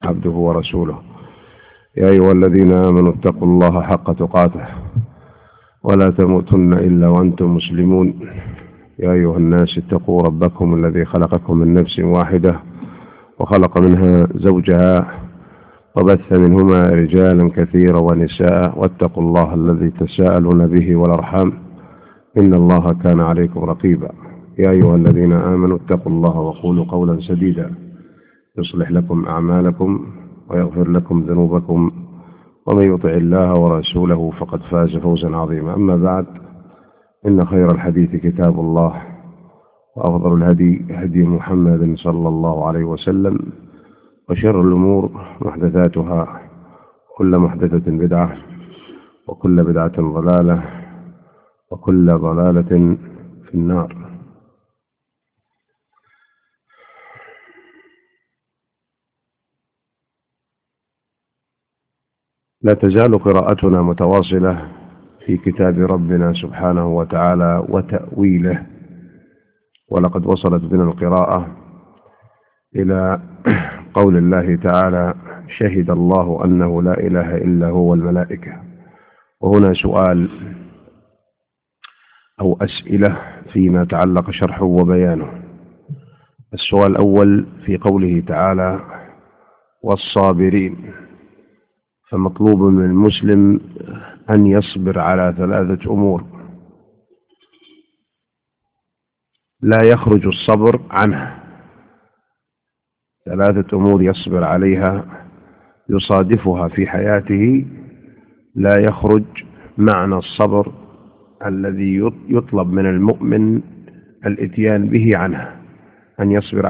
عبده ورسوله. يا أيها الذين آمنوا اتقوا الله حق تقاته ولا تموتن إلا وأنتم مسلمون. يا أيها الناس اتقوا ربكم الذي خلقكم من نفس واحدة وخلق منها زوجها وبث منهما رجالا كثيرا ونساء، واتقوا الله الذي تساءلون به والأرحام إن الله كان عليكم رقيبا. يا أيها الذين آمنوا اتقوا الله وقولوا قولا سديدا يصلح لكم أعمالكم ويغفر لكم ذنوبكم، ومن يطع الله ورسوله فقد فاز فوزا عظيما. أما بعد، إن خير الحديث كتاب الله، وأفضل الهدي هدي محمد صلى الله عليه وسلم، وشر الأمور محدثاتها، كل محدثة بدعة، وكل بدعة ضلالة، وكل ضلالة في النار. لا تزال قراءتنا متواصلة في كتاب ربنا سبحانه وتعالى وتأويله، ولقد وصلت بنا القراءة إلى قول الله تعالى: شهد الله أنه لا إله إلا هو والملائكة. وهنا سؤال أو أسئلة فيما تعلق شرحه وبيانه. السؤال الأول في قوله تعالى: والصابرين، فمطلوب من المسلم أن يصبر على ثلاثة أمور لا يخرج الصبر عنها. ثلاثة أمور يصبر عليها يصادفها في حياته لا يخرج معنى الصبر الذي يطلب من المؤمن الإتيان به عنها: أن يصبر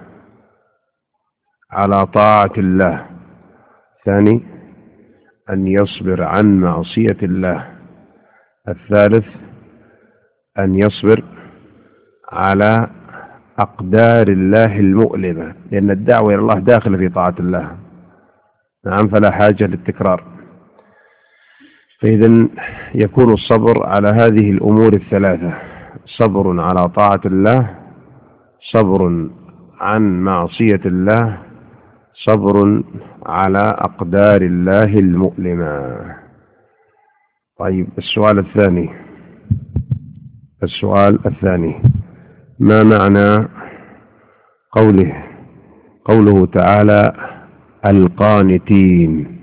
على طاعة الله. ثاني، أن يصبر عن معصية الله. الثالث، أن يصبر على أقدار الله المؤلمة، لأن الدعوة إلى الله داخلة في طاعة الله. نعم، فلا حاجة للتكرار. فإذا يكون الصبر على هذه الأمور الثلاثة: صبر على طاعة الله، صبر عن معصية الله، صبر على أقدار الله المؤلمة. طيب، السؤال الثاني: ما معنى قوله تعالى القانتين؟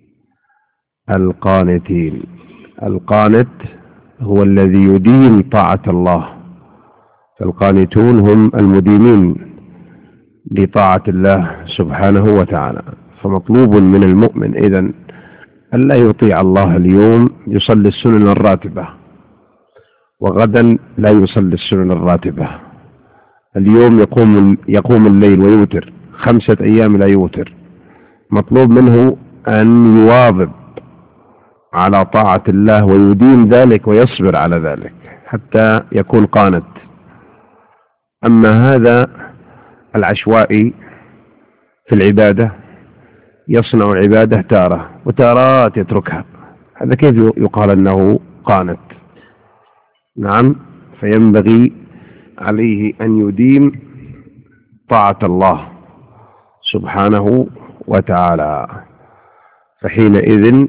القانت هو الذي يدين طاعة الله، فالقانتون هم المدينين لطاعة الله سبحانه وتعالى. فمطلوب من المؤمن إذن ألا يطيع الله اليوم يصلي السنن الراتبة، وغدا لا يصلي السنن الراتبة. اليوم يقوم الليل ويوتر، 5 أيام لا يوتر. مطلوب منه أن يواظب على طاعة الله ويدين ذلك ويصبر على ذلك حتى يكون قانت. أما هذا العشوائي في العبادة يصنع العبادة تارة وتارات يتركها، هذا كيف يقال أنه قانت؟ نعم، فينبغي عليه أن يديم طاعة الله سبحانه وتعالى. فحينئذ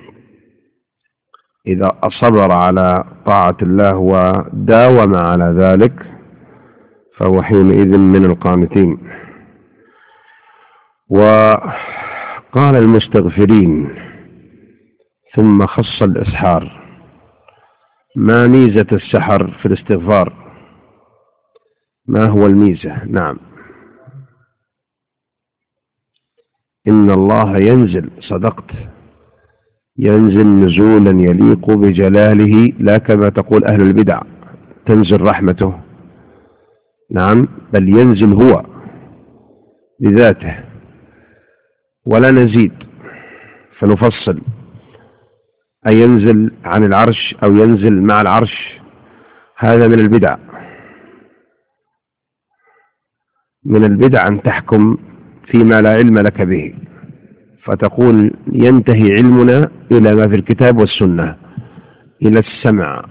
إذا أصبر على طاعة الله وداوم على ذلك فهو حينئذ من القانتين. وقال المستغفرين ثم خص الإسحار. ما ميزة السحر في الاستغفار؟ ما هو الميزة؟ نعم، إن الله ينزل، صدقت، ينزل نزولا يليق بجلاله، لا كما تقول أهل البدع تنزل رحمته. نعم، بل ينزل هو بذاته، ولا نزيد فنفصل: أينزل عن العرش أو ينزل مع العرش؟ هذا من البدع. من البدع أن تحكم فيما لا علم لك به، فتقول ينتهي علمنا إلى ما في الكتاب والسنة، إلى السمع،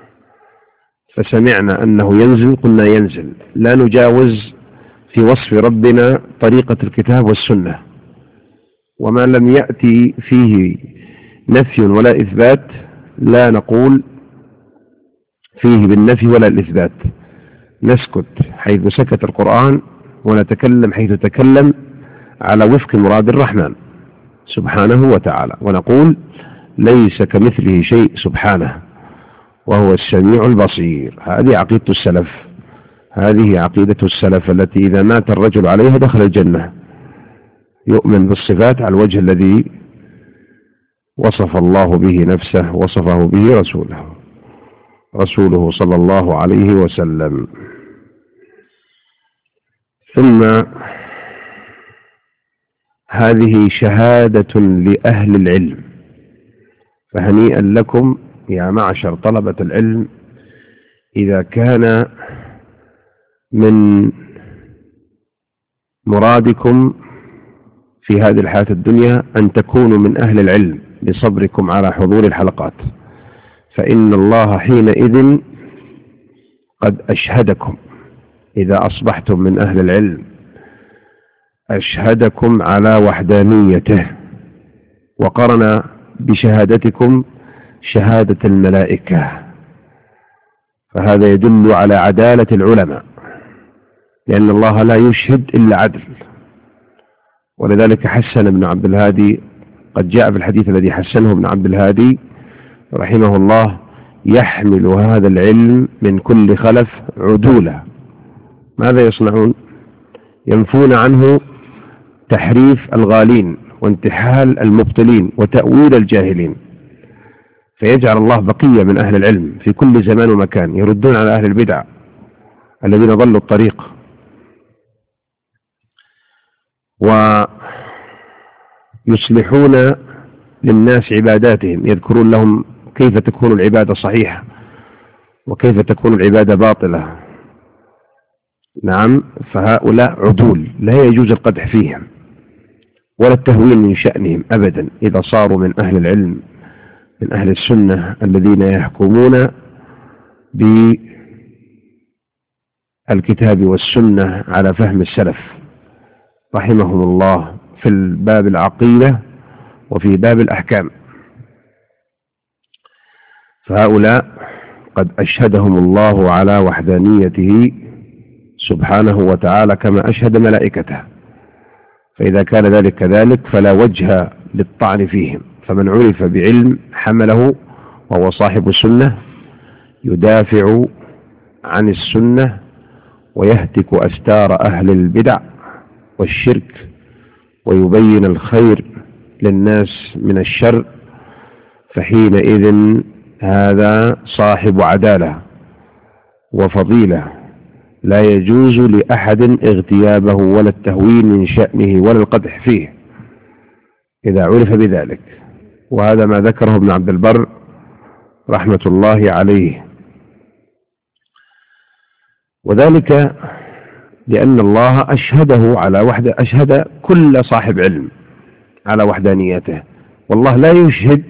فسمعنا أنه ينزل قلنا ينزل، لا نجاوز في وصف ربنا طريقة الكتاب والسنة. وما لم يأتي فيه نفي ولا إثبات لا نقول فيه بالنفي ولا الإثبات، نسكت حيث سكت القرآن ونتكلم حيث تكلم على وفق مراد الرحمن سبحانه وتعالى، ونقول ليس كمثله شيء سبحانه وهو السميع البصير. هذه عقيدة السلف، هذه عقيدة السلف التي إذا مات الرجل عليها دخل الجنة، يؤمن بالصفات على الوجه الذي وصف الله به نفسه وصفه به رسوله صلى الله عليه وسلم. ثم هذه شهادة لأهل العلم، فهنيئا لكم يا معشر طلبة العلم إذا كان من مرادكم في هذه الحياة الدنيا أن تكونوا من أهل العلم بصبركم على حضور الحلقات، فإن الله حينئذ قد أشهدكم إذا أصبحتم من أهل العلم، أشهدكم على وحدانيته، وقرن بشهادتكم شهادة الملائكة، فهذا يدل على عدالة العلماء، لأن الله لا يشهد إلا عدل. ولذلك حسن ابن عبد الهادي، قد جاء في الحديث الذي حسنه ابن عبد الهادي رحمه الله: يحمل هذا العلم من كل خلف عدولا. ماذا يصنعون؟ ينفون عنه تحريف الغالين وانتحال المبطلين وتأويل الجاهلين، فيجعل الله بقية من أهل العلم في كل زمان ومكان يردون على أهل البدع الذين ضلوا الطريق، ويصلحون للناس عباداتهم، يذكرون لهم كيف تكون العبادة صحيحة وكيف تكون العبادة باطلة. نعم، فهؤلاء عدول لا يجوز القدح فيهم ولا التهوين من شأنهم أبدا إذا صاروا من أهل العلم، من أهل السنة الذين يحكمون بالكتاب والسنة على فهم السلف رحمهم الله في الباب العقيدة وفي باب الأحكام. فهؤلاء قد أشهدهم الله على وحدانيته سبحانه وتعالى كما أشهد ملائكته، فإذا كان ذلك كذلك فلا وجه للطعن فيهم. فمن عرف بعلم حمله وهو صاحب السنة يدافع عن السنة ويهتك أستار أهل البدع والشرك ويبين الخير للناس من الشر، فحينئذ هذا صاحب عدالة وفضيلة لا يجوز لأحد اغتيابه ولا التهوين من شأنه ولا القدح فيه إذا عرف بذلك. وهذا ما ذكره ابن عبد البر رحمة الله عليه، وذلك لأن الله أشهده على أشهد كل صاحب علم على وحدانيته، والله لا يشهد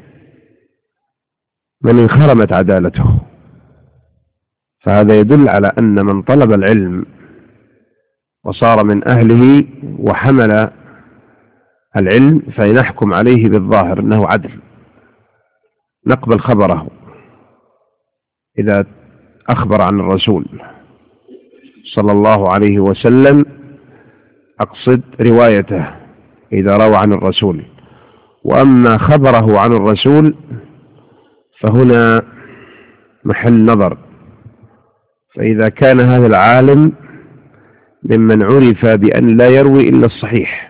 من انخرمت عدالته. فهذا يدل على أن من طلب العلم وصار من أهله وحمل العلم فنحكم عليه بالظاهر أنه عدل، نقبل خبره إذا أخبر عن الرسول صلى الله عليه وسلم، أقصد روايته إذا روى عن الرسول. وأما خبره عن الرسول فهنا محل نظر، فإذا كان هذا العالم ممن عرف بأن لا يروي إلا الصحيح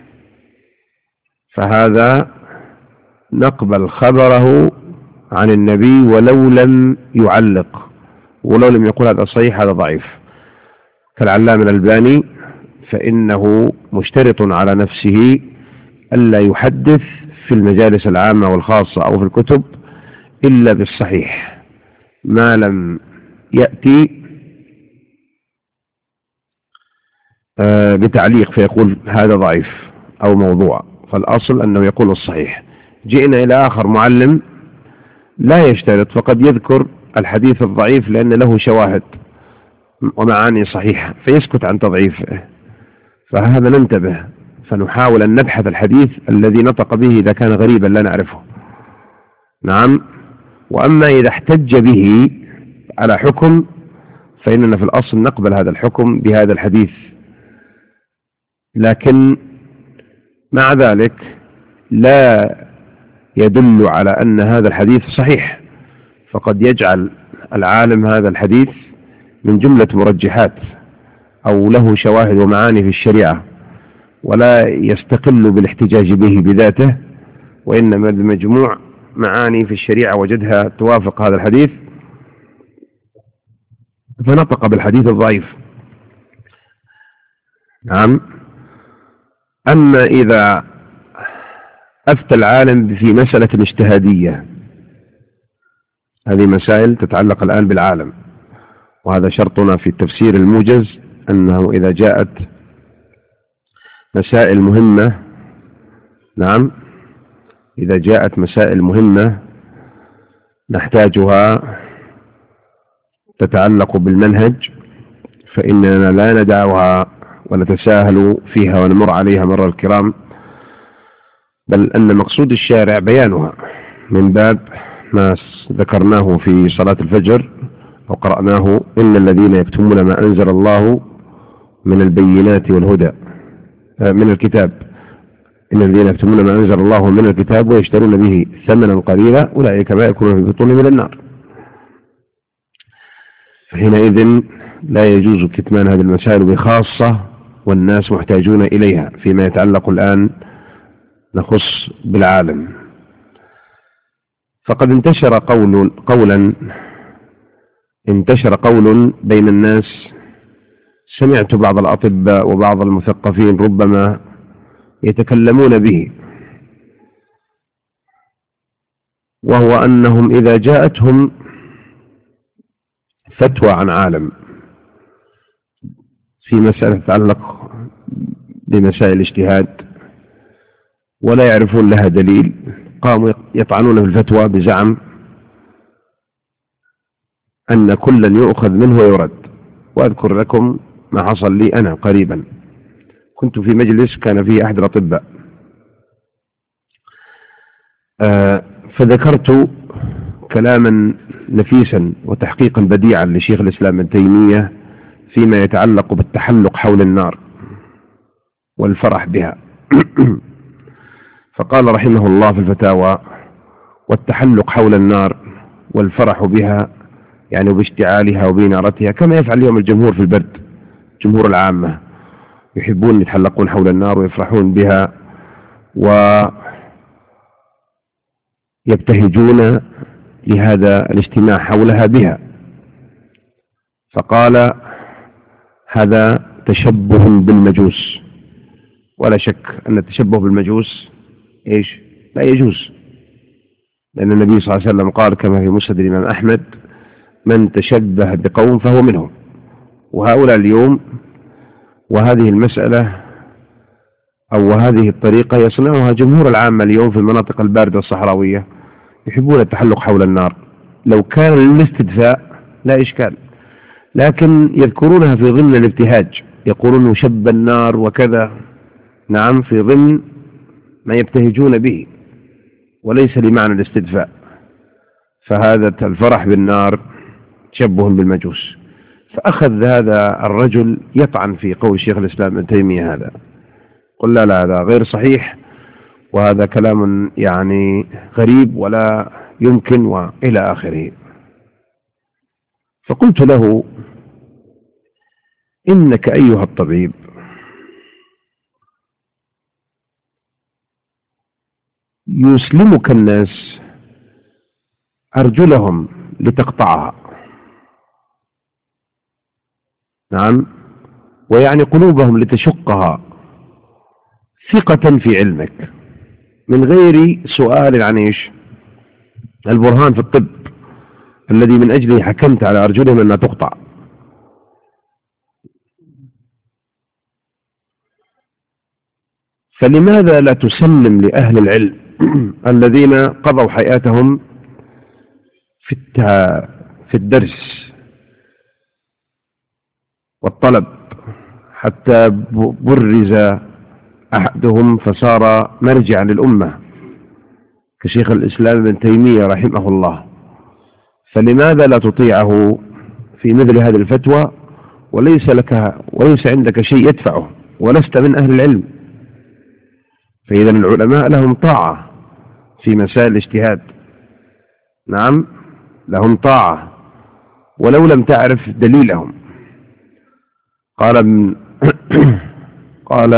فهذا نقبل خبره عن النبي ولو لم يعلق، ولو لم يقول هذا صحيح هذا ضعيف، كالعلامة الألباني، فإنه مشترط على نفسه ألا يحدث في المجالس العامة والخاصة أو في الكتب إلا بالصحيح ما لم يأتي بتعليق فيقول هذا ضعيف أو موضوع، فالأصل أنه يقول الصحيح. جئنا إلى آخر معلم لا يشترط، فقد يذكر الحديث الضعيف لأن له شواهد ومعاني صحيحة فيسكت عن تضعيفه، فهذا ننتبه. فنحاول أن نبحث الحديث الذي نطق به إذا كان غريبا لا نعرفه. نعم. وأما إذا احتج به على حكم فإننا في الأصل نقبل هذا الحكم بهذا الحديث، لكن مع ذلك لا يدل على أن هذا الحديث صحيح، فقد يجعل العالم هذا الحديث من جملة مرجحات أو له شواهد ومعاني في الشريعة، ولا يستقل بالاحتجاج به بذاته، وإنما بمجموع معاني في الشريعة وجدها توافق هذا الحديث فنطق بالحديث الضعيف. نعم. أما إذا أفتى العالم في مسألة اجتهادية، هذه مسائل تتعلق الآن بالعالم، وهذا شرطنا في التفسير الموجز، أنه إذا جاءت مسائل مهمة، نعم، إذا جاءت مسائل مهمة نحتاجها تتعلق بالمنهج فإننا لا ندعها ونتساهل فيها ونمر عليها مر الكرام، بل أن مقصود الشارع بيانها من باب ما ذكرناه في صلاة الفجر أو قرأناه: إن الذين يكتمون ما أنزل الله من البينات والهدى من الكتاب، إن الذين يكتمون ما أنزل الله من الكتاب ويشترون به ثمنا قليلا أولئك ما يأكلون في بطونهم من النار. فحينئذ لا يجوز كتمان هذه المسائل بخاصة، والناس محتاجون إليها فيما يتعلق الآن نخص بالعالم. فقد انتشر قول بين الناس، سمعت بعض الأطباء وبعض المثقفين ربما يتكلمون به، وهو أنهم إذا جاءتهم فتوى عن عالم في مسألة تتعلق بمسائل الاجتهاد ولا يعرفون لها دليل، قاموا يطعنون في الفتوى بزعم أن كلا يؤخذ منه ويرد. وأذكر لكم ما حصل لي أنا قريبا، كنت في مجلس كان فيه أحد الأطباء، فذكرت كلاما نفيسا وتحقيقا بديعا لشيخ الإسلام ابن تيمية فيما يتعلق بالتحلق حول النار والفرح بها. فقال رحمه الله في الفتاوى: والتحلق حول النار والفرح بها يعني باشتعالها وبنارتها كما يفعل اليوم الجمهور في البرد، جمهور العامة يحبون يتحلقون حول النار ويفرحون بها ويبتهجون لهذا الاجتماع حولها بها. فقال: هذا تشبه بالمجوس، ولا شك أن التشبه بالمجوس لا يجوز، لأن النبي صلى الله عليه وسلم قال كما في مسند الإمام أحمد: من تشبه بقوم فهو منهم. وهؤلاء اليوم وهذه المسألة أو هذه الطريقة يصنعها جمهور العامة اليوم في المناطق الباردة الصحراوية، يحبون التحلق حول النار. لو كان للاستدفاء لا إشكال، لكن يذكرونها في ضمن الابتهاج، يقولون شب النار وكذا، نعم، في ضمن ما يبتهجون به وليس لمعنى الاستدفاء. فهذا الفرح بالنار تشبه بالمجوس. فأخذ هذا الرجل يطعن في قول شيخ الإسلام ابن تيمية هذا، قل لا هذا غير صحيح، وهذا كلام يعني غريب ولا يمكن وإلى آخره. فقلت له: إنك أيها الطبيب يسلمك الناس أرجلهم لتقطعها، نعم، ويعني قلوبهم لتشقها، ثقة في علمك من غير سؤال عن البرهان في الطب الذي من أجله حكمت على أرجلهم أنها تقطع. فلماذا لا تسلم لأهل العلم الذين قضوا حياتهم في الدرس والطلب حتى برز أحدهم فصار مرجعا للأمة كشيخ الإسلام ابن تيمية رحمه الله، فلماذا لا تطيعه في مثل هذه الفتوى وليس عندك شيء يدفعه ولست من أهل العلم؟ فإذا العلماء لهم طاعة في مسائل الاجتهاد، نعم لهم طاعة ولو لم تعرف دليلهم. قال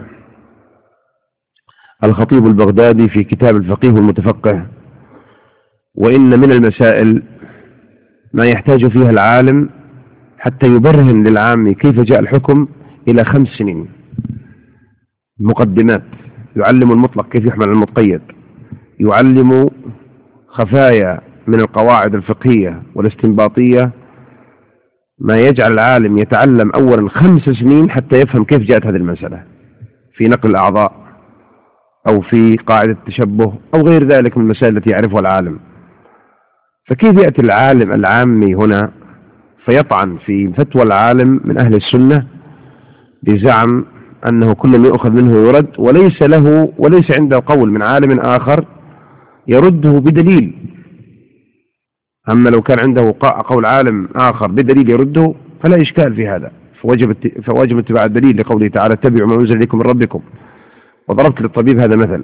الخطيب البغدادي في كتاب الفقيه والمتفقه: وإن من المسائل ما يحتاج فيها العالم حتى يبرهن للعام كيف جاء الحكم إلى 5 سنين مقدمات، يعلم المطلق كيف يحمل على المتقيد، يعلم خفايا من القواعد الفقهية والاستنباطية، ما يجعل العالم يتعلم أولا 5 سنين حتى يفهم كيف جاءت هذه المسألة في نقل الأعضاء أو في قاعدة التشبه أو غير ذلك من المسائل التي يعرفها العالم. فكيف يأتي العالم العامي هنا فيطعن في فتوى العالم من أهل السنة بزعم أنه كل ما يؤخذ منه يرد، وليس عنده قول من عالم آخر يرده بدليل؟ أما لو كان عنده قول عالم آخر بدليل يرده فلا إشكال في هذا، فواجب اتباع الدليل لقوله تعالى: اتبعوا ما أنزل إليكم من ربكم. وضربت للطبيب هذا مثل،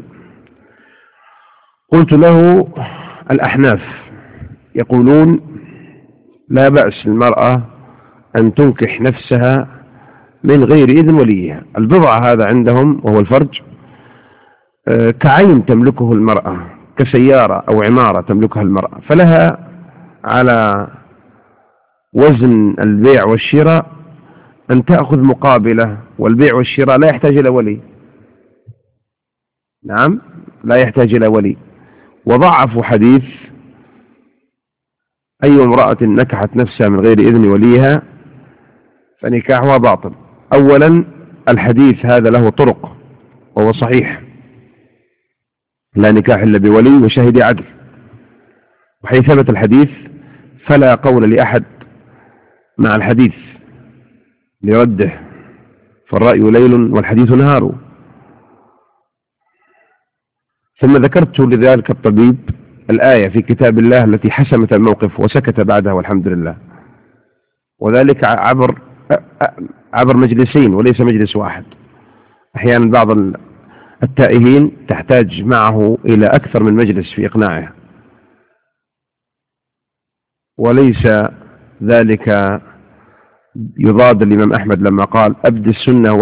قلت له: الأحناف يقولون لا بأس المرأة أن تنكح نفسها من غير إذن وليها. البضع هذا عندهم وهو الفرج كعين تملكه المرأة، كسيارة أو عمارة تملكها المرأة، فلها على وزن البيع والشراء أن تأخذ مقابلة، والبيع والشراء لا يحتاج إلى ولي. نعم لا يحتاج إلى ولي. وضعفوا حديث أي امرأة نكحت نفسها من غير إذن وليها فنكاحها باطل. أولا الحديث هذا له طرق وهو صحيح: لا نكاح إلا بولي وشهد عدل. وحيث ثبت الحديث فلا قول لأحد مع الحديث لرده، فالرأي ليل والحديث نهار. ثم ذكرت لذلك الطبيب الآية في كتاب الله التي حسمت الموقف وسكت بعدها والحمد لله، وذلك عبر مجلسين وليس مجلس واحد. أحيانا بعض التائهين تحتاج معه إلى أكثر من مجلس في إقناعه، وليس ذلك يضاد الإمام أحمد لما قال: أبد السنة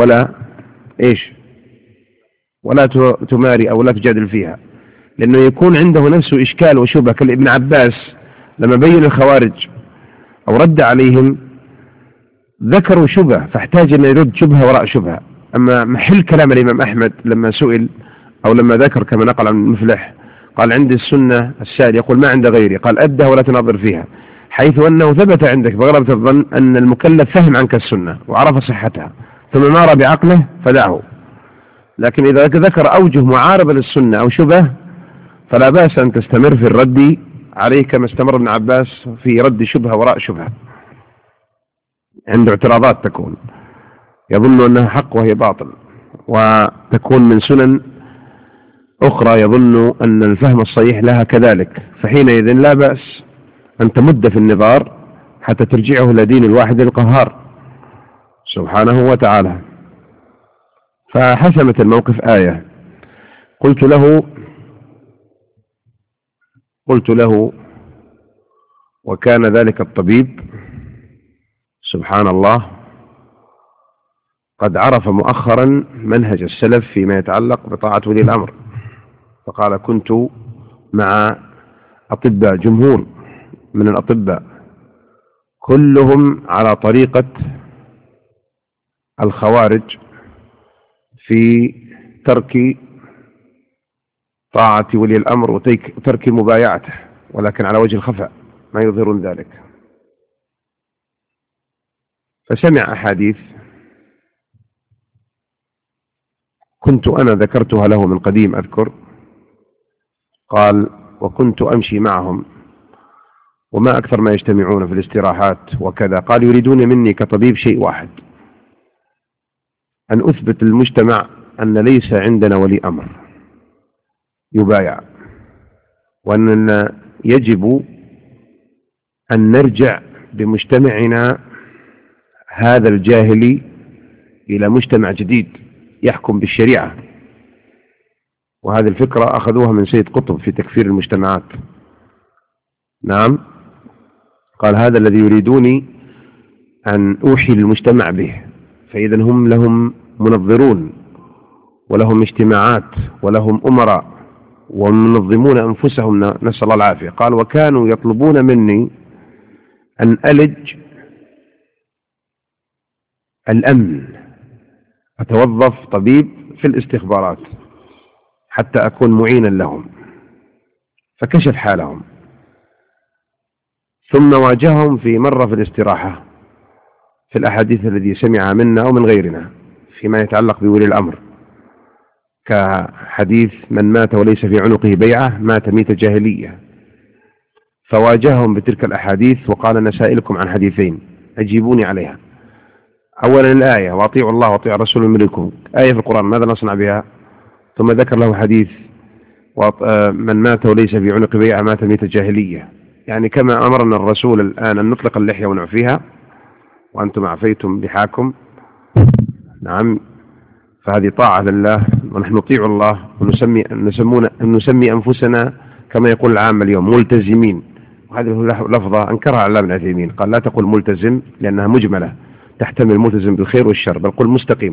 ولا تماري أو لا تجادل فيها، لأنه يكون عنده نفسه إشكال وشبه كالابن عباس لما بين الخوارج أو رد عليهم ذكروا شبه فاحتاج أن يرد شبهة وراء شبهة. أما محل كلام الإمام أحمد لما سئل أو لما ذكر كما نقل عن المفلح قال: عندي السنة السائل، يقول: ما عند غيري، قال: أبدها ولا تناظر فيها، حيث أنه ثبت عندك بغلبة الظن أن المكلف فهم عنك السنة وعرف صحتها ثم مار بعقله فدعه. لكن إذا ذكر أوجه معارضة للسنة أو شبه فلا بأس أن تستمر في الرد عليه كما استمر ابن عباس في رد شبهة وراء شبهة. عنده اعتراضات تكون يظن أنها حق وهي باطل، وتكون من سنن أخرى يظن أن الفهم الصحيح لها كذلك، فحينئذ لا بأس أن تمد في النظار حتى ترجعه إلى دين الواحد القهار سبحانه وتعالى. فحسمت الموقف آية. قلت له وكان ذلك الطبيب سبحان الله قد عرف مؤخرا منهج السلف فيما يتعلق بطاعة ولي الأمر، فقال: كنت مع أطباء جمهور من الأطباء كلهم على طريقة الخوارج في ترك طاعة ولي الأمر وترك مبايعته، ولكن على وجه الخفاء ما يظهرون ذلك. فسمع أحاديث كنت أنا ذكرتها له من قديم أذكر، قال: وكنت أمشي معهم وما أكثر ما يجتمعون في الاستراحات وكذا، قال: يريدون مني كطبيب شيء واحد، أن أثبت للمجتمع أن ليس عندنا ولي أمر يبايع، وأننا يجب أن نرجع بمجتمعنا هذا الجاهلي إلى مجتمع جديد يحكم بالشريعة. وهذه الفكرة أخذوها من سيد قطب في تكفير المجتمعات. نعم، قال هذا الذي يريدوني أن أوحي للمجتمع به، فإذا هم لهم منظرون ولهم اجتماعات ولهم أمراء ومنظمون أنفسهم، نسأل الله العافية. قال وكانوا يطلبون مني أن ألج الأمن، أتوظف طبيب في الاستخبارات حتى أكون معينا لهم. فكشف حالهم، ثم واجههم في مرة في الاستراحة في الأحاديث التي سمعها منا أو من غيرنا فيما يتعلق بولي الأمر، كحديث من مات وليس في عنقه بيعة مات ميتة جاهلية. فواجههم بتلك الأحاديث وقال أنا سائلكم عن حديثين أجيبوني عليها. أولا الآية وأطيعوا الله وأطيعوا الرسول منكم، آية في القرآن ماذا نصنع بها؟ ثم ذكر له حديث من مات وليس في عنق بيعة مات ميتة جاهلية، يعني كما أمرنا الرسول الآن أن نطلق اللحية ونعفيها وأنتم عفيتم لحاكم. نعم، فهذه طاعة لله، ونحن نطيع الله ونسمي أنفسنا كما يقول العامة اليوم ملتزمين. وهذه لفظة أنكرها علامة ابن عثيمين، قال لا تقول ملتزم لأنها مجملة تحتمل ملتزم بالخير والشر، بل قل مستقيم.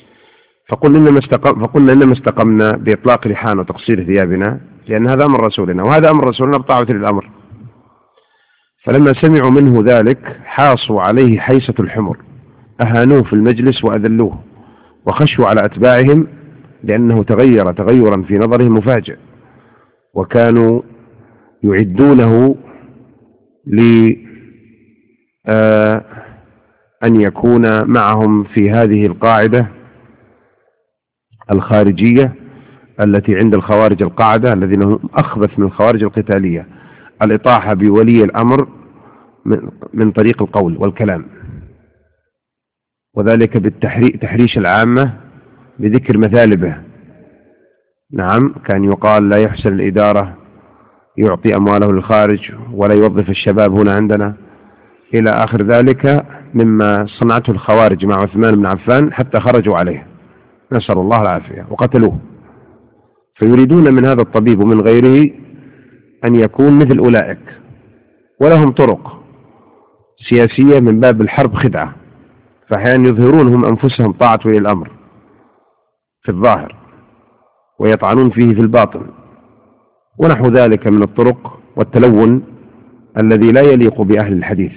فقلنا إنما استقمنا بإطلاق لحان وتقصير ثيابنا لأن هذا أمر رسولنا، وهذا أمر رسولنا بطاعة للأمر. فلما سمعوا منه ذلك حاصوا عليه حيصة الحمر، أهانوه في المجلس وأذلوه وخشوا على أتباعهم لأنه تغير تغيرا في نظرهم مفاجئ، وكانوا يعدونه لأن يكون معهم في هذه القاعدة الخارجية التي عند الخوارج القاعدة الذين هم أخبث من الخوارج القتالية، الإطاحة بولي الأمر من طريق القول والكلام، وذلك بالتحريش العامة بذكر مثالبه. نعم، كان يقال لا يحسن الإدارة يعطي أمواله للخارج ولا يوظف الشباب هنا عندنا إلى آخر ذلك مما صنعته الخوارج مع عثمان بن عفان حتى خرجوا عليه نسأل الله العافية وقتلوه. فيريدون من هذا الطبيب ومن غيره أن يكون مثل أولئك، ولهم طرق سياسية من باب الحرب خدعة، فأحيانا يظهرون هم أنفسهم طاعة ولي الأمر في الظاهر ويطعنون فيه في الباطن، ونحو ذلك من الطرق والتلون الذي لا يليق بأهل الحديث.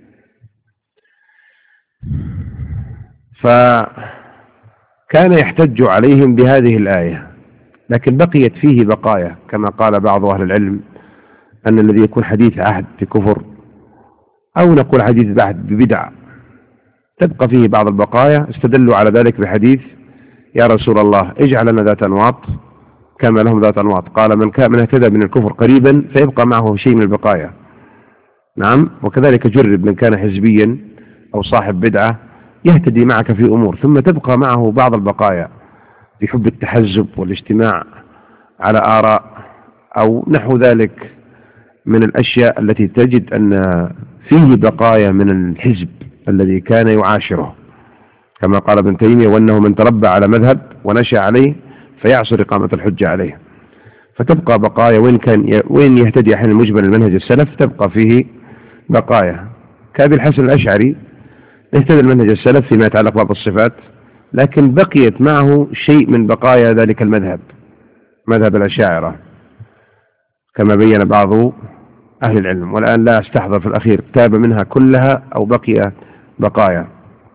فكان يحتج عليهم بهذه الآية، لكن بقيت فيه بقايا كما قال بعض أهل العلم أن الذي يكون حديث عهد بكفر أو نقول حديث عهد ببدع تبقى فيه بعض البقايا. استدلوا على ذلك بحديث يا رسول الله اجعل لنا ذات أنواط كما لهم ذات أنواط، قال من اهتدى من الكفر قريبا فيبقى معه شيء من البقايا. نعم، وكذلك جرب من كان حزبيا أو صاحب بدعة يهتدي معك في أمور ثم تبقى معه بعض البقايا بحب التحزب والاجتماع على آراء أو نحو ذلك من الأشياء التي تجد أن فيه بقايا من الحزب الذي كان يعاشره، كما قال ابن تيمية وأنه من تربى على مذهب ونشأ عليه فيعصر إقامة الحجة عليه. فتبقى بقايا وين يهتدي أحيانا مجمل المنهج السلف تبقى فيه بقايا، كأبي الحسن الأشعري اهتدى المنهج السلف فيما يتعلق ببعض الصفات، لكن بقيت معه شيء من بقايا ذلك المذهب، مذهب الأشاعرة كما بين بعض أهل العلم، والآن لا استحضر في الأخير تاب منها كلها أو بقي بقايا.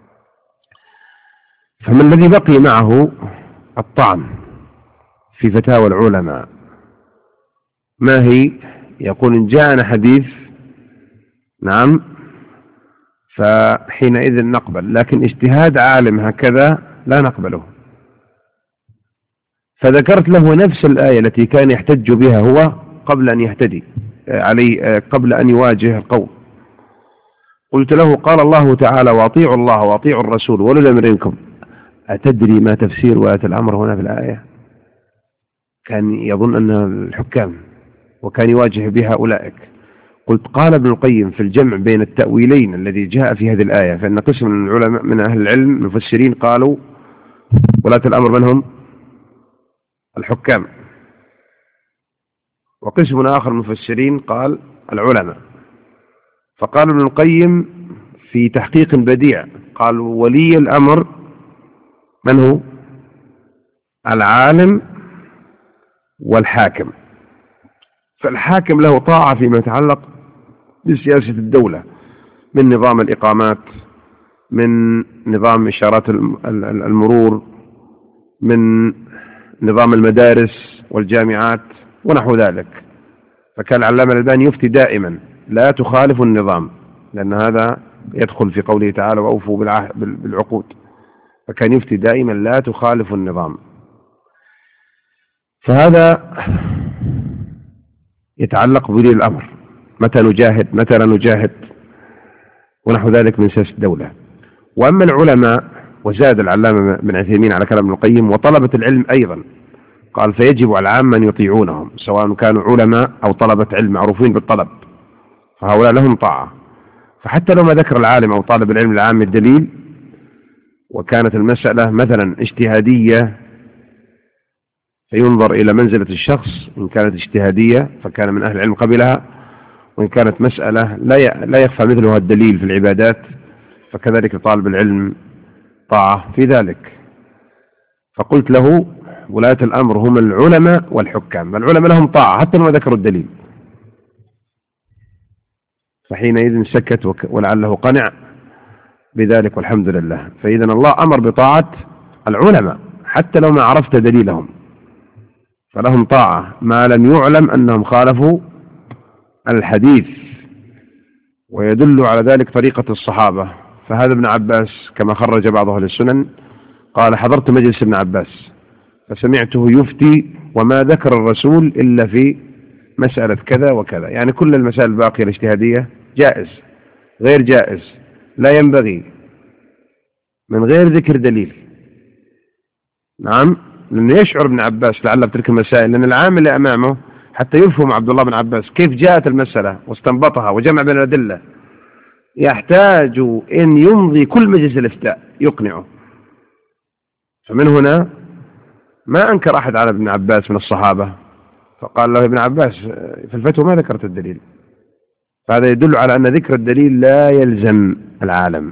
فمن الذي بقي معه الطعن في فتاوى العلماء، ما هي؟ يقول إن جاءنا حديث نعم فحينئذ نقبل، لكن اجتهاد عالم هكذا لا نقبله. فذكرت له نفس الآية التي كان يحتج بها هو قبل أن يهتدي عليه، قبل أن يواجه القوم. قلت له قال الله تعالى وأطيعوا الله وأطيعوا الرسول وأولي الأمر منكم، أتدري ما تفسير ولاة الأمر هنا في الآية؟ كان يظن أنها الحكام وكان يواجه بها أولئك. قلت قال ابن القيم في الجمع بين التأويلين الذي جاء في هذه الآية، فإن قسم من العلماء من أهل العلم المفسرين قالوا ولاة الأمر من هم؟ الحكام. وقسم آخر من المفسرين قال العلماء. فقال ابن القيم في تحقيق بديع قال ولي الأمر من هو؟ العالم والحاكم. فالحاكم له طاعة فيما يتعلق بسياسة الدولة من نظام الإقامات، من نظام إشارات المرور، من نظام المدارس والجامعات ونحو ذلك. فكان العلامة الألباني يفتي دائما لا تخالف النظام، لأن هذا يدخل في قوله تعالى وأوفوا بالعقود. فكان يفتي دائما لا تخالف النظام. فهذا يتعلق بولي الأمر، متى نجاهد متى لا نجاهد ونحو ذلك من سياسة الدولة. وأما العلماء، وزاد العلامة بن عثيمين على كلام ابن القيم، وطلبة العلم أيضا، قال فيجب على العامة أن يطيعونهم سواء كانوا علماء أو طلبة علم معروفين بالطلب، فهؤلاء لهم طاعة. فحتى لو ما ذكر العالم أو طالب العلم العام الدليل، وكانت المسألة مثلا اجتهادية، فينظر إلى منزلة الشخص، إن كانت اجتهادية فكان من أهل العلم قبلها، وإن كانت مسألة لا يخفى مثلها الدليل في العبادات فكذلك طالب العلم طاعة في ذلك. فقلت له ولاة الأمر هم العلماء والحكام، العلماء لهم طاعة حتى ما ذكروا الدليل. فحينئذ سكت ولعله قنع بذلك والحمد لله. فإذا الله أمر بطاعة العلماء حتى لو ما عرفت دليلهم، فلهم طاعة ما لم يعلم أنهم خالفوا الحديث. ويدل على ذلك طريقة الصحابة. فهذا ابن عباس كما خرج بعض أهل السنن قال حضرت مجلس ابن عباس فسمعته يفتي وما ذكر الرسول إلا في مسألة كذا وكذا، يعني كل المسائل الباقية الاجتهادية جائز، غير جائز، لا ينبغي من غير ذكر دليل. نعم، لأنه يشعر ابن عباس لعل بتلك المسائل، لأن العامل اللي أمامه حتى يفهم عبد الله بن عباس كيف جاءت المسألة واستنبطها وجمع بين الأدلة، يحتاج أن يمضي كل مجلس الإفتاء يقنعه. فمن هنا ما أنكر أحد على ابن عباس من الصحابة، فقال له ابن عباس في الفتوى ما ذكرت الدليل. فهذا يدل على أن ذكر الدليل لا يلزم العالم.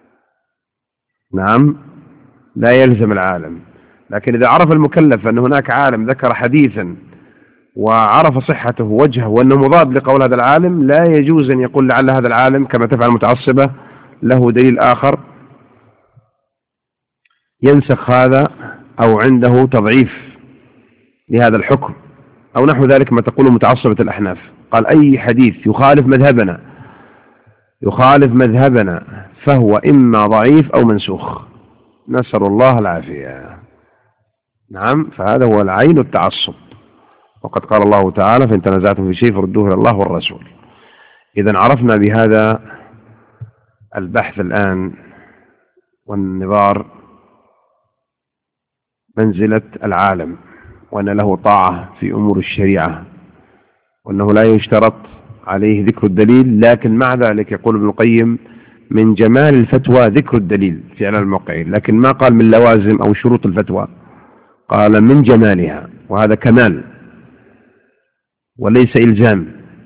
نعم، لا يلزم العالم. لكن إذا عرف المكلف أن هناك عالم ذكر حديثا وعرف صحته وجهه وأنه مضاد لقول هذا العالم، لا يجوز أن يقول لعل هذا العالم كما تفعل المتعصبة له دليل آخر ينسخ هذا أو عنده تضعيف لهذا الحكم أو نحو ذلك ما تقول متعصبة الأحناف. قال أي حديث يخالف مذهبنا فهو إما ضعيف أو منسوخ، نسأل الله العافية. نعم، فهذا هو العين التعصب. وقد قال الله تعالى فإن تنازعتم في شيء فردوه إلى الله والرسول. إذا عرفنا بهذا البحث الآن والنظار منزلة العالم، وأن له طاعة في أمور الشريعة، وأنه لا يشترط عليه ذكر الدليل. لكن مع ذلك يقول ابن القيم من جمال الفتوى ذكر الدليل في إعلان الموقعين، لكن ما قال من لوازم أو شروط الفتوى، قال من جمالها، وهذا كمال وليس إلزام،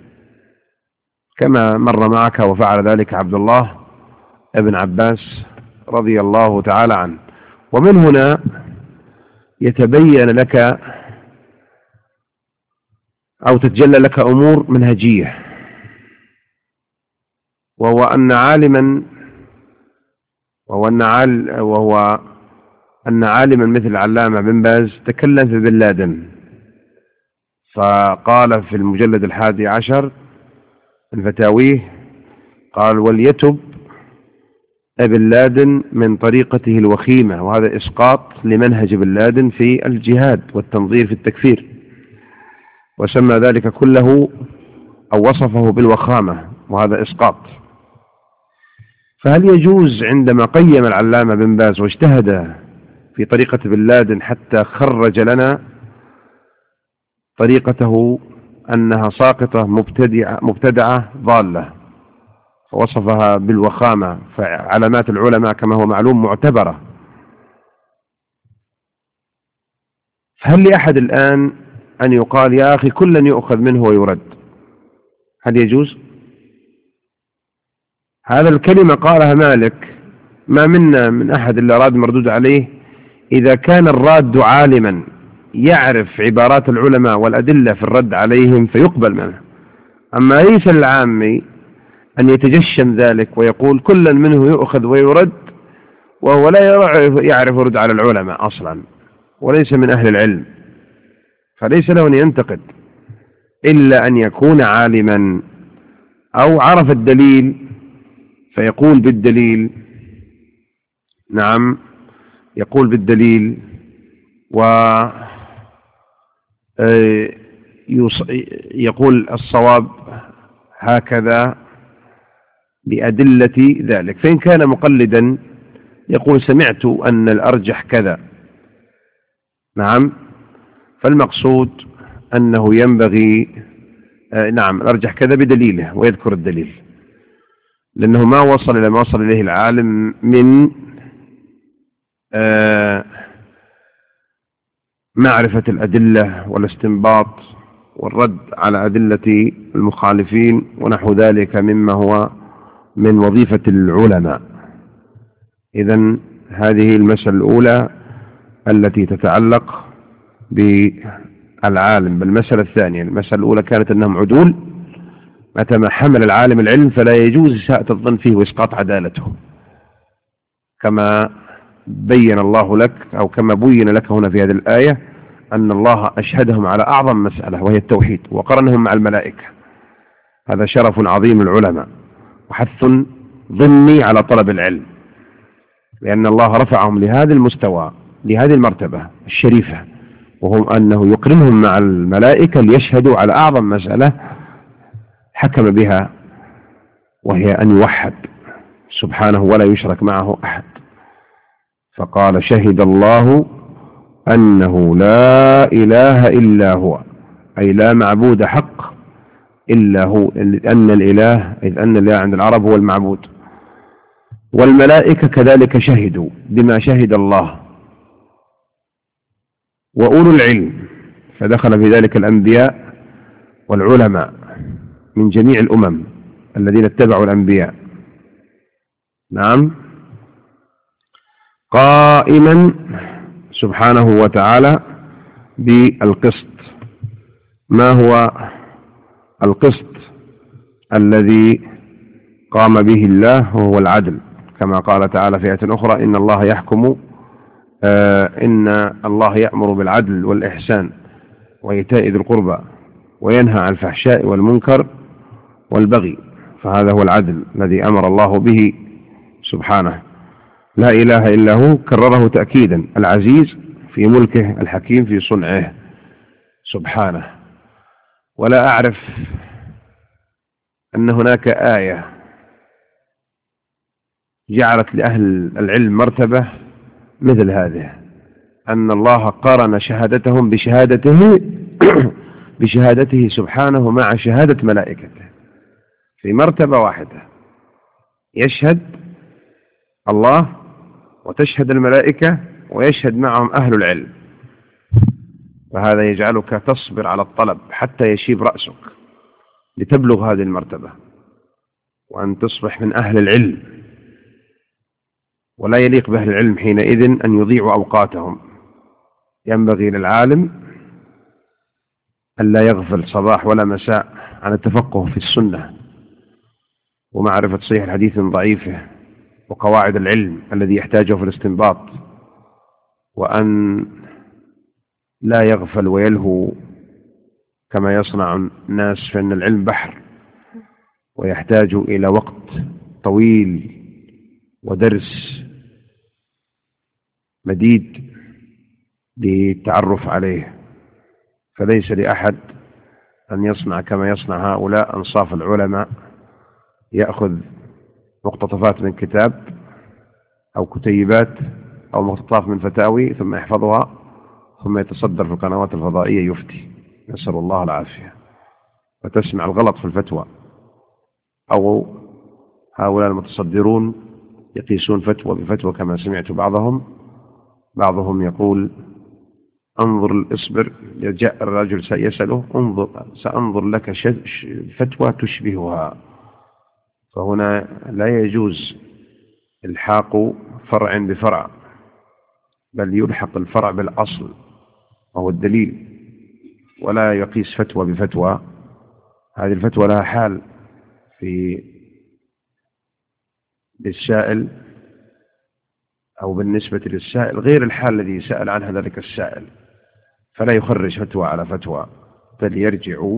كما مر معك وفعل ذلك عبد الله ابن عباس رضي الله تعالى عنه. ومن هنا يتبين لك أو تتجلى لك أمور منهجية، وهو أن عالما مثل العلامة بن باز تكلم في بن لادن، فقال في المجلد 11 من فتاويه قال وليتب ابن لادن من طريقته الوخيمة، وهذا إسقاط لمنهج ابن لادن في الجهاد والتنظير في التكفير، وسمى ذلك كله أو وصفه بالوخامة، وهذا إسقاط. فهل يجوز عندما قيم العلامة بن باز واجتهد في طريقة بن لادن حتى خرج لنا طريقته أنها ساقطة مبتدعة ضالة، فوصفها بالوخامة، فعلامات العلماء كما هو معلوم معتبرة. هل لأحد الآن أن يقال يا أخي كلا يؤخذ منه ويرد؟ هل يجوز؟ هذا الكلمة قالها مالك: ما منا من أحد إلا راد مردود عليه، إذا كان الراد عالما يعرف عبارات العلماء والأدلة في الرد عليهم فيقبل منه. أما ليس العامي أن يتجشم ذلك ويقول كلا منه يؤخذ ويرد وهو لا يعرف يرد على العلماء أصلا وليس من أهل العلم، فليس له أن ينتقد إلا أن يكون عالما أو عرف الدليل فيقول بالدليل. نعم، يقول بالدليل ويقول الصواب هكذا بأدلة ذلك. فإن كان مقلدا يقول سمعت أن الأرجح كذا. نعم، فالمقصود أنه ينبغي نعم الأرجح كذا بدليله ويذكر الدليل، لأنه ما وصل إلى ما وصل إليه العالم من معرفة الأدلة والاستنباط والرد على أدلة المخالفين ونحو ذلك مما هو من وظيفة العلماء. إذن هذه المسألة الأولى التي تتعلق بالعالم. بالمسألة الثانية، المسألة الأولى كانت أنهم عدول، متى ما حمل العالم العلم فلا يجوز إساءة الظن فيه وإسقاط عدالته، كما بين الله لك أو كما بين لك هنا في هذه الآية أن الله أشهدهم على أعظم مسألة وهي التوحيد وقرنهم مع الملائكة. هذا شرف عظيم العلماء وحث ضمني على طلب العلم، لأن الله رفعهم لهذا المستوى لهذه المرتبة الشريفة، وهم أنه يقرنهم مع الملائكة ليشهدوا على أعظم مسألة حكم بها، وهي أن يوحد سبحانه ولا يشرك معه أحد. فقال شهد الله أنه لا إله إلا هو، أي لا معبود حق إلا هو، أن الإله إذ أن الإله عند العرب هو المعبود، والملائكة كذلك شهدوا بما شهد الله، وأولو العلم، فدخل في ذلك الأنبياء والعلماء من جميع الأمم الذين اتبعوا الأنبياء. نعم، قائما سبحانه وتعالى بالقسط. ما هو القسط الذي قام به الله؟ وهو العدل، كما قال تعالى في آية أخرى إن الله يحكم إن الله يأمر بالعدل والإحسان وإيتاء ذي القربى وينهى عن الفحشاء والمنكر والبغي، فهذا هو العدل الذي أمر الله به سبحانه. لا إله إلا هو، كرره تأكيدا، العزيز في ملكه، الحكيم في صنعه سبحانه. ولا أعرف أن هناك آية جعلت لأهل العلم مرتبة مثل هذه، أن الله قارن شهادتهم بشهادته سبحانه مع شهادة ملائكته في مرتبة واحدة، يشهد الله وتشهد الملائكة ويشهد معهم أهل العلم، فهذا يجعلك تصبر على الطلب حتى يشيب رأسك لتبلغ هذه المرتبة وأن تصبح من أهل العلم. ولا يليق بأهل العلم حينئذ أن يضيعوا أوقاتهم. ينبغي للعالم أن لا يغفل صباح ولا مساء عن التفقه في السنة ومعرفة صحيح الحديث من ضعيفه وقواعد العلم الذي يحتاجه في الاستنباط، وأن لا يغفل ويلهو كما يصنع الناس، فإن العلم بحر ويحتاج إلى وقت طويل ودرس مديد للتعرف عليه، فليس لأحد أن يصنع كما يصنع هؤلاء أنصاف العلماء، يأخذ مقتطفات من كتاب أو كتيبات أو مقتطف من فتاوي ثم يحفظها ثم يتصدر في القنوات الفضائية يفتي، نسأل الله العافية، وتسمع الغلط في الفتوى. أو هؤلاء المتصدرون يقيسون فتوى بفتوى كما سمعت بعضهم يقول انظر اصبر، جاء الرجل يسأله سأنظر لك فتوى تشبهها. فهنا لا يجوز الحاق فرع بفرع، بل يلحق الفرع بالأصل وهو الدليل، ولا يقيس فتوى بفتوى. هذه الفتوى لها حال في للسائل أو بالنسبة للسائل غير الحال الذي سأل عنها ذلك السائل، فلا يخرج فتوى على فتوى، بل يرجع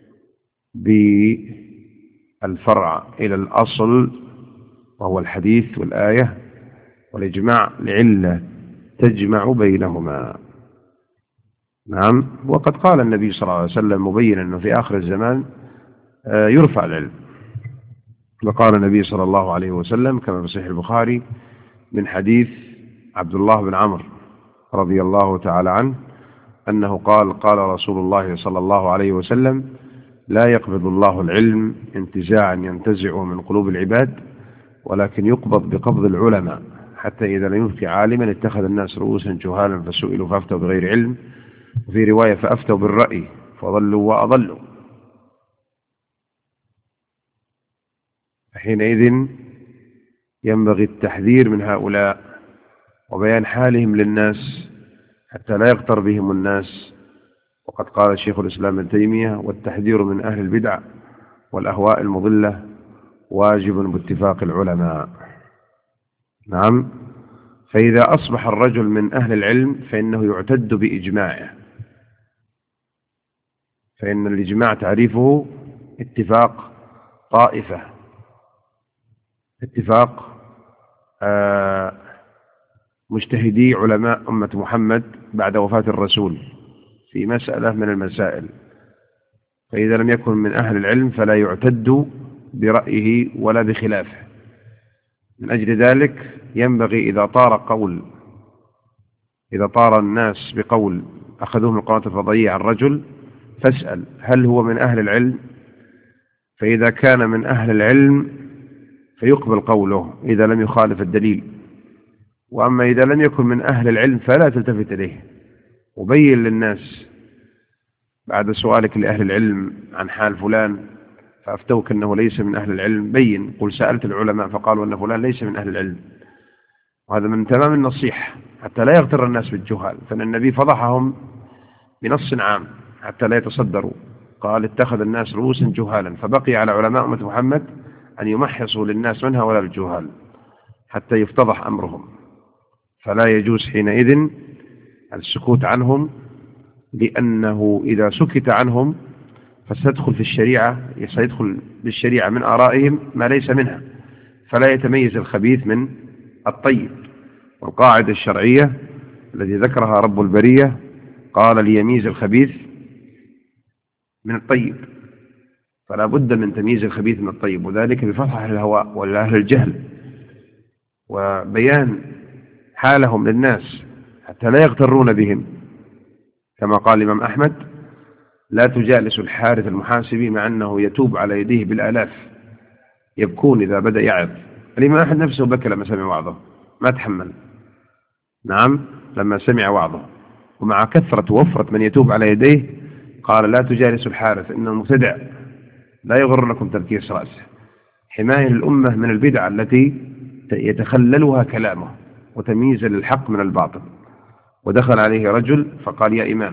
بالفرع إلى الأصل وهو الحديث والآية والإجماع لعلة تجمع بينهما. نعم. وقد قال النبي صلى الله عليه وسلم مبينا أنه في آخر الزمان يرفع العلم، وقال النبي صلى الله عليه وسلم كما في صحيح البخاري من حديث عبد الله بن عمرو رضي الله تعالى عنه أنه قال رسول الله صلى الله عليه وسلم لا يقبض الله العلم انتزاعا ينتزعه من قلوب العباد، ولكن يقبض بقبض العلماء، حتى إذا لم يبق عالما اتخذ الناس رؤوسا جهالا فسئلوا فأفتوا بغير علم، وفي رواية فأفتوا بالرأي فضلوا وأضلوا. حينئذ ينبغي التحذير من هؤلاء وبيان حالهم للناس حتى لا يغتر بهم الناس. وقد قال شيخ الإسلام ابن تيمية والتحذير من أهل البدع والأهواء المضلة واجب باتفاق العلماء. نعم. فإذا أصبح الرجل من أهل العلم فإنه يعتد بإجماعه، فإن الإجماع تعريفه اتفاق طائفة، اتفاق مجتهدي علماء أمة محمد بعد وفاة الرسول في مسألة من المسائل. فإذا لم يكن من أهل العلم فلا يعتد برأيه ولا بخلافه. من أجل ذلك ينبغي إذا طار الناس بقول أخذوه من القناة الفضائية عن رجل فاسأل هل هو من أهل العلم، فإذا كان من أهل العلم فيقبل قوله إذا لم يخالف الدليل، وأما إذا لم يكن من أهل العلم فلا تلتفت إليه، وبين للناس بعد سؤالك لأهل العلم عن حال فلان فأفتوك أنه ليس من أهل العلم، بين قل سألت العلماء فقالوا أن فلان ليس من أهل العلم. وهذا من تمام النصيحة حتى لا يغتر الناس بالجهال، فإن النبي فضحهم بنص عام حتى لا يتصدروا، قال اتخذ الناس رؤوسا جهالا، فبقي على علماء أمة محمد أن يمحصوا للناس من هؤلاء الجهال حتى يفتضح أمرهم. فلا يجوز حينئذ السكوت عنهم، لأنه إذا سكت عنهم فسيدخل في الشريعة، سيدخل بالشريعة من آرائهم ما ليس منها، فلا يتميز الخبيث من الطيب. والقاعدة الشرعية التي ذكرها رب البرية قال ليميز الخبيث من الطيب، فلا بد من تمييز الخبيث من الطيب، وذلك بفضح أهل الهواء والأهل الجهل وبيان حالهم للناس حتى لا يغترون بهم. كما قال الإمام أحمد لا تجالس الحارث المحاسبي مع أنه يتوب على يديه بالآلاف يبكون إذا بدأ يعظ. الإمام أحمد نفسه بكى لما سمع وعظه، ما تحمل. نعم، لما سمع وعظه، ومع كثرة وفرة من يتوب على يديه قال لا تجالس الحارث إن المبتدع لا يغر لكم تركيس رأسه، حماية للأمة من البدع التي يتخللها كلامه وتمييز للحق من الباطل. ودخل عليه رجل فقال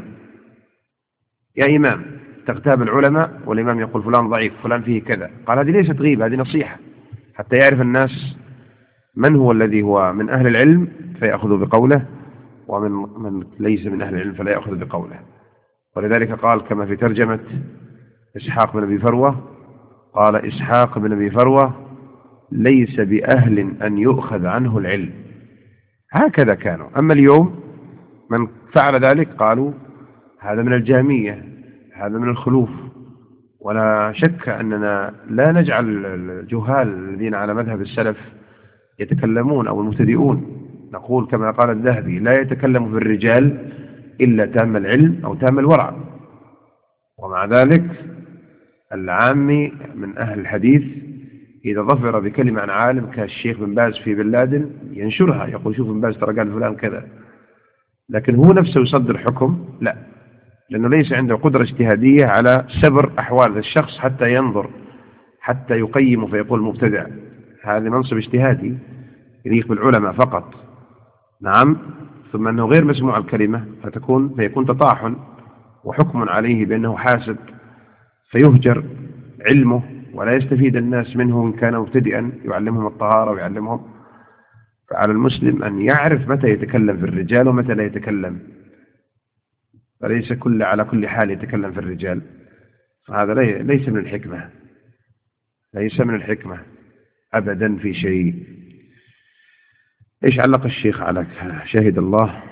يا إمام تغتاب العلماء، والإمام يقول فلان ضعيف فلان فيه كذا. قال هذه ليست غيبة، هذه نصيحة حتى يعرف الناس من هو الذي هو من أهل العلم فيأخذ بقوله، ومن ليس من أهل العلم فلا يأخذ بقوله. ولذلك قال كما في ترجمة إسحاق بن أبي فروة، قال إسحاق بن أبي فروة ليس بأهل أن يؤخذ عنه العلم. هكذا كانوا. أما اليوم من فعل ذلك قالوا هذا من الجهمية، هذا من الخلوف. ولا شك أننا لا نجعل الجهال الذين على مذهب السلف يتكلمون أو المبتدئون نقول كما قال الذهبي: لا يتكلم في الرجال إلا تام العلم أو تام الورع. ومع ذلك العامي من أهل الحديث إذا ظفر بكلمة عن عالم كالشيخ بن باز في بن لادن ينشرها، يقول: شوف بن باز ترى قال فلان كذا، لكن هو نفسه يصدر حكم لا، لأنه ليس عنده قدرة اجتهادية على سبر أحوال الشخص حتى ينظر، حتى يقيم فيقول مبتدع. هذا منصب اجتهادي يليق بالعلماء فقط. نعم. ثم أنه غير مسموع الكلمة فيكون تطاحن وحكم عليه بأنه حاسد، فيهجر علمه ولا يستفيد الناس منه إن كان مبتدئا يعلمهم الطهارة ويعلمهم. فعلى المسلم أن يعرف متى يتكلم في الرجال ومتى لا يتكلم، فليس على كل حال يتكلم في الرجال. فهذا ليس من الحكمة، ليس من الحكمة أبدا في شيء. إيش علق الشيخ على شهد الله؟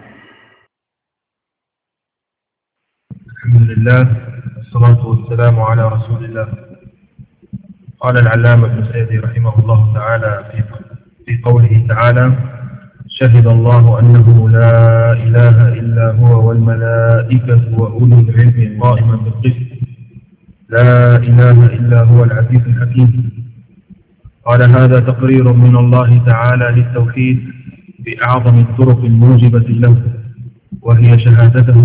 الحمد لله والصلاة والسلام على رسول الله. قال العلامة ابن سعدي رحمه الله تعالى في قوله تعالى: شهد الله أنه لا إله إلا هو والملائكة وأولو العلم قائما بالقسط لا إله إلا هو العزيز الحكيم. قال: هذا تقرير من الله تعالى للتوحيد بأعظم الطرق الموجبة له، وهي شهادته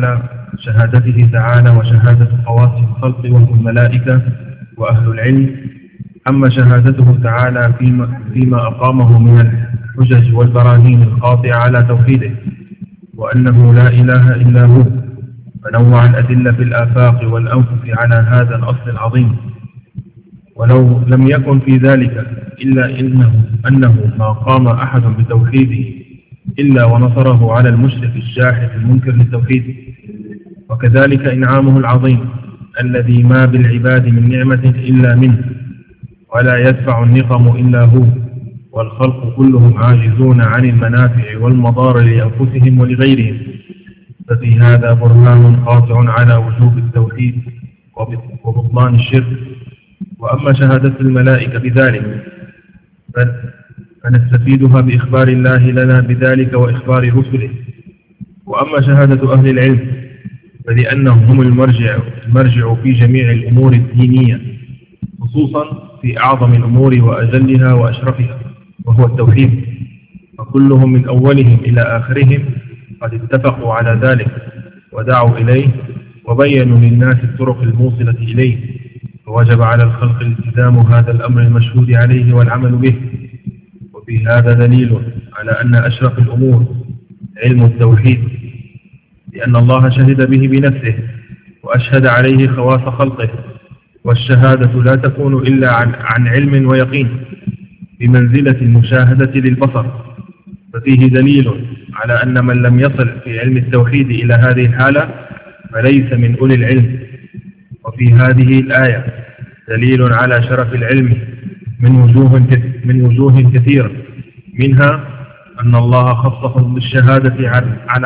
تعالى وشهادة خواص الخلق وهم الملائكة وأهل العلم. أما شهادته تعالى فيما أقامه من الحجج والبراهين القاطعة على توحيده وأنه لا إله إلا هو، فنوع الأدلة في الآفاق والأنفس على هذا الأصل العظيم. ولو لم يكن في ذلك إلا أنه ما قام أحد بتوحيده إلا ونصره على المشرك الجاحد المنكر للتوحيد. وكذلك إنعامه العظيم الذي ما بالعباد من نعمة إلا منه، ولا يدفع النقم إلا هو، والخلق كلهم عاجزون عن المنافع والمضار لأنفسهم ولغيرهم. ففي هذا برهان قاطع على وجوب التوحيد وبطلان الشرك. وأما شهادة الملائكة بذلك فنستفيدها بإخبار الله لنا بذلك وإخبار رسله. وأما شهادة أهل العلم فلأنهم هم المرجع في جميع الأمور الدينية، خصوصا في أعظم الأمور وأجلها وأشرفها وهو التوحيد، فكلهم من أولهم إلى آخرهم قد اتفقوا على ذلك ودعوا إليه وبينوا للناس الطرق الموصلة إليه، فوجب على الخلق التزام هذا الأمر المشهود عليه والعمل به. وفي هذا دليل على أن أشرف الأمور علم التوحيد، لأن الله شهد به بنفسه وأشهد عليه خواص خلقه. والشهادة لا تكون إلا عن علم ويقين بمنزلة المشاهدة للبصر، ففيه دليل على أن من لم يصل في علم التوحيد إلى هذه الحالة فليس من أولي العلم. وفي هذه الآية دليل على شرف العلم من وجوه كثيرة، منها أن الله خصهم بالشهادة على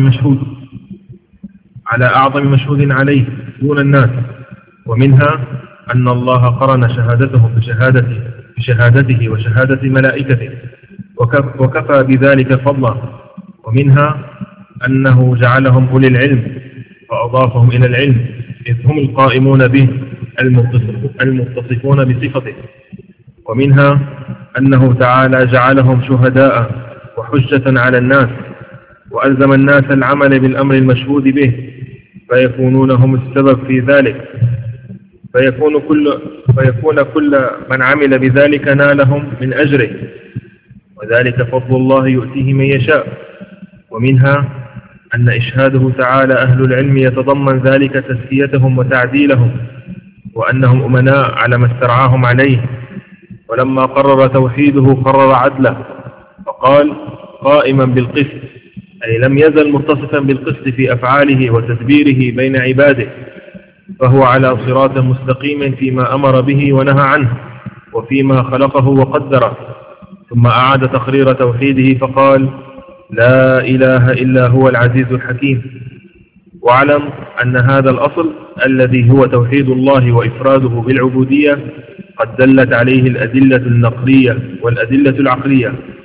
أعظم مشهود عليه دون الناس، ومنها أن الله قرن شهادته بشهادته وشهادة ملائكته وكفى بذلك فضلا. ومنها أنه جعلهم أولي العلم فأضافهم إلى العلم، إذ هم القائمون به المتصفون بصفته. ومنها أنه تعالى جعلهم شهداء وحجة على الناس، وألزم الناس العمل بالأمر المشهود به، فيكونون هم السبب في ذلك، فيكون كل من عمل بذلك نالهم من أجره، وذلك فضل الله يؤتيه من يشاء. ومنها أن إشهاده تعالى أهل العلم يتضمن ذلك تزكيتهم وتعديلهم، وأنهم أمناء على ما استرعاهم عليه. ولما قرر توحيده قرر عدله، فقال: قائما بالقسط، أي لم يزل متصفا بالقسط في أفعاله وتدبيره بين عباده، فهو على صراط مستقيم فيما أمر به ونهى عنه وفيما خلقه وقدره. ثم أعاد تقرير توحيده فقال: لا إله إلا هو العزيز الحكيم. واعلم أن هذا الأصل الذي هو توحيد الله وإفراده بالعبودية قد دلت عليه الأدلة النقلية والأدلة العقلية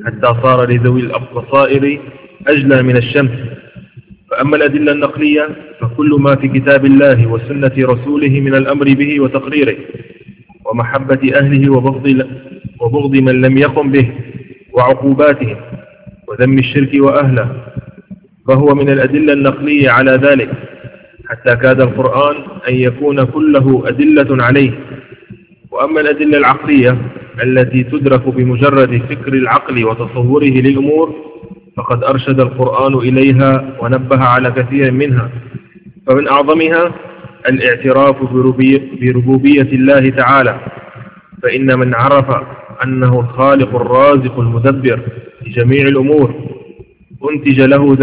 حتى صار لذوي البصائر أجلى من الشمس. فأما الأدلة النقلية فكل ما في كتاب الله وسنة رسوله من الأمر به وتقريره ومحبة أهله وبغض من لم يقم به وعقوباتهم وذم الشرك وأهله، فهو من الأدلة النقلية على ذلك، حتى كاد القرآن أن يكون كله أدلة عليه. وأما الأدلة العقلية التي تدرك بمجرد فكر العقل وتصوره للأمور فقد أرشد القرآن إليها ونبه على كثير منها، فمن أعظمها الاعتراف بربوبية الله تعالى، فإن من عرف أنه الخالق الرازق المدبر لجميع الأمور أنتج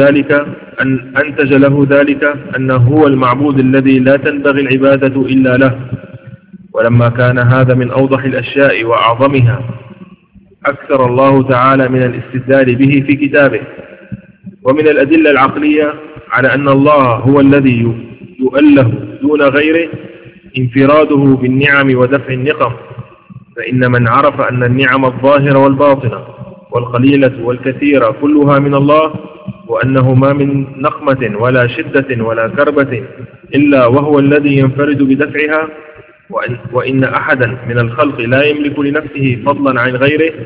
له ذلك أنه هو المعبود الذي لا تنبغي العبادة إلا له. ولما كان هذا من أوضح الأشياء وأعظمها أكثر الله تعالى من الاستدلال به في كتابه. ومن الأدلة العقلية على أن الله هو الذي يؤله دون غيره انفراده بالنعم ودفع النقم، فإن من عرف أن النعم الظاهرة والباطنة والقليلة والكثيرة كلها من الله، وأنه ما من نقمة ولا شدة ولا كربة إلا وهو الذي ينفرد بدفعها، وإن أحدا من الخلق لا يملك لنفسه فضلا عن غيره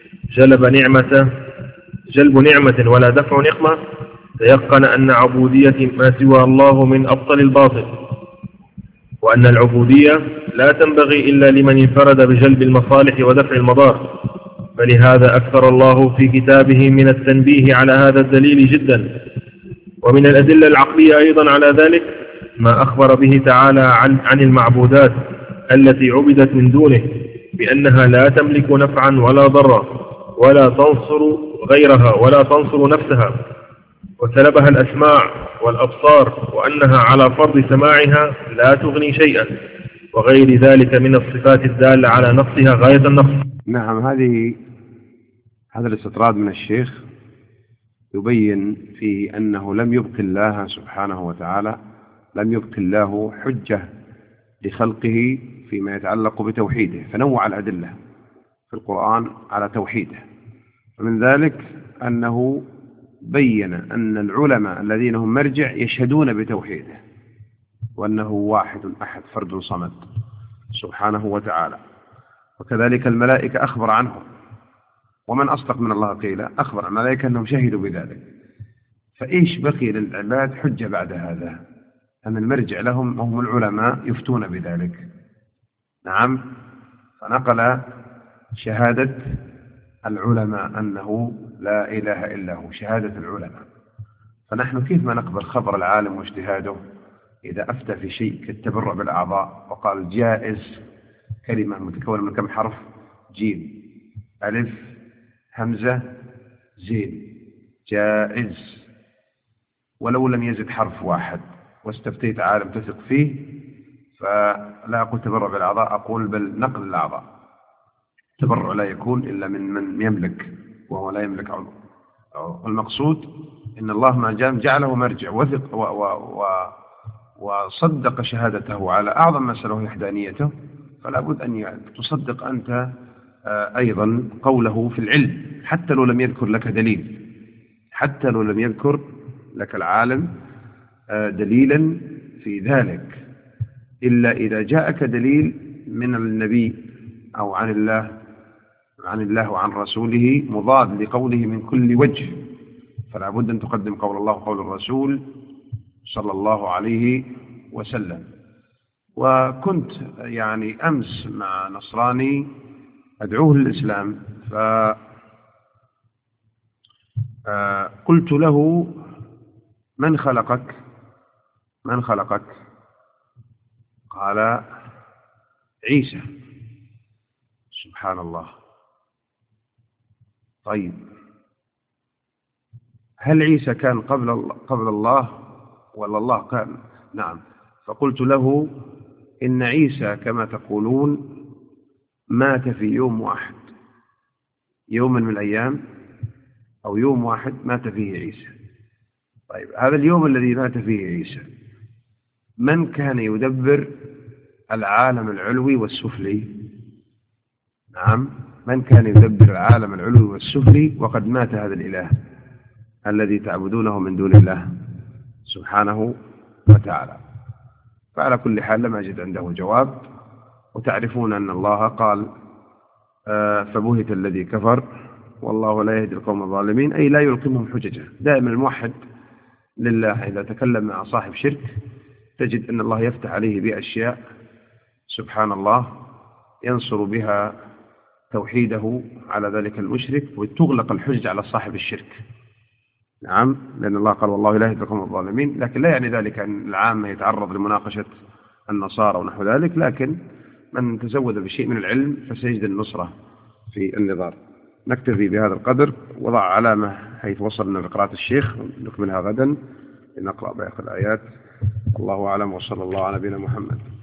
جلب نعمة ولا دفع نقمة، تيقن أن عبودية ما سوى الله من أبطل الباطل، وأن العبودية لا تنبغي إلا لمن انفرد بجلب المصالح ودفع المضار. فلهذا أكثر الله في كتابه من التنبيه على هذا الدليل جدا. ومن الأدلة العقلية أيضا على ذلك ما أخبر به تعالى عن المعبودات التي عبدت من دونه بأنها لا تملك نفعا ولا ضرا ولا تنصر غيرها ولا تنصر نفسها، وسلبها الأسماع والأبصار، وأنها على فرض سماعها لا تغني شيئا، وغير ذلك من الصفات الدالة على نقصها غاية النقص. نعم، هذا الاستطراد من الشيخ يبين فيه أنه لم يبق الله سبحانه وتعالى حجة لخلقه فيما يتعلق بتوحيده، فنوع الأدلة في القرآن على توحيده. ومن ذلك أنه بين أن العلماء الذين هم مرجع يشهدون بتوحيده، وأنه واحد أحد فرد صمد سبحانه وتعالى. وكذلك الملائكة أخبر عنهم، ومن أصدق من الله قيلا، أخبر الملائكة أنهم شهدوا بذلك. فإيش بقي للعباد حجة بعد هذا؟ أن المرجع لهم هم العلماء يفتون بذلك. نعم، فنقل شهادة العلماء أنه لا إله إلا هو، شهادة العلماء. فنحن كيف ما نقبل خبر العالم واجتهاده إذا أفتى في شيء كالتبرع بالأعضاء وقال جائز، كلمة متكونة من كم حرف؟ جيم ألف همزة زين، جائز، ولو لم يزد حرف واحد، واستفتيت عالم تثق فيه فلا أقول تبرع بالأعضاء، أقول بل نقل الأعضاء. التبرع لا يكون إلا من يملك، وهو لا يملك عضو. المقصود إن الله ما جعله مرجع وثق وصدق شهادته على أعظم مسألة وهي وحدانيته، فلا بد أن تصدق أنت أيضا قوله في العلم، حتى لو لم يذكر لك دليل، حتى لو لم يذكر لك العالم دليلا في ذلك، إلا إذا جاءك دليل من النبي أو عن الله وعن رسوله مضاد لقوله من كل وجه، فلا بد أن تقدم قول الله وقول الرسول صلى الله عليه وسلم. وكنت يعني أمس مع نصراني أدعوه للإسلام، فقلت له من خلقك؟ قال عيسى. سبحان الله. طيب هل عيسى كان قبل الله ولا الله كان؟ نعم. فقلت له إن عيسى كما تقولون مات في يوم واحد، يوما من الأيام أو يوم واحد مات فيه عيسى. طيب هذا اليوم الذي مات فيه عيسى من كان يدبر العالم العلوي والسفلي؟ نعم، من كان يدبر العالم العلوي والسفلي وقد مات هذا الإله الذي تعبدونه من دون الله سبحانه وتعالى. فعلى كل حال لم أجد عنده جواب. وتعرفون أن الله قال فبهت الذي كفر والله لا يهدي القوم الظالمين، أي لا يلقمهم حججه. دائما الموحد لله إذا تكلم مع صاحب شرك تجد أن الله يفتح عليه بأشياء سبحان الله ينصر بها توحيده على ذلك المشرك، وتغلق الحجج على صاحب الشرك. نعم، لأن الله قال والله لا يهدي القوم الظالمين، لكن لا يعني ذلك أن العامة يتعرض لمناقشة النصارى ونحو ذلك، لكن من تزود بشيء من العلم فسيجد النصرة في النظام. نكتفي بهذا القدر، وضع علامة حيث وصلنا لقراءة الشيخ، نكملها غدا لنقرأ باقي الآيات. الله أعلم، وصلى الله على نبينا محمد.